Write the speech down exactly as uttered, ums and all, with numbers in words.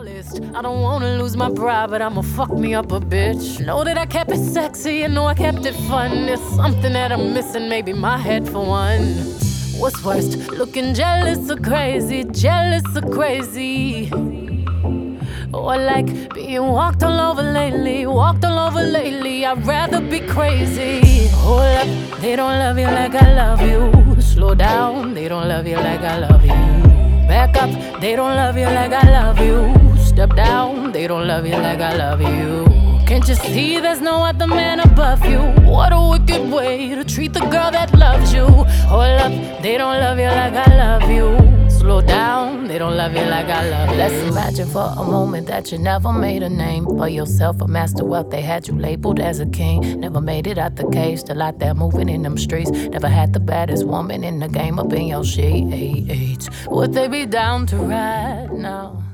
list. I don't wanna lose my pride, but I'ma fuck me up a bitch. Know that I kept it sexy, and know I kept it fun. There's something that I'm missing, maybe my head for one. What's worst, looking jealous or crazy, jealous or crazy? Or like being walked all over lately, walked all over lately. I'd rather be crazy. Hold up, they don't love you like I love you. Slow down, they don't love you like I love you. Back up, they don't love you like I love you. Step down, they don't love you like I love you. Can't you see there's no other man above you? What a wicked way to treat the girl that loves you. Hold up, they don't love you like I love you. Slow down, they don't love you like I love you. Let's imagine for a moment that you never made a name for yourself, a master wealth. They had you labeled as a king. Never made it out the cage, still out there moving in them streets. Never had the baddest woman in the game up in your sheets. Would they be down to ride now?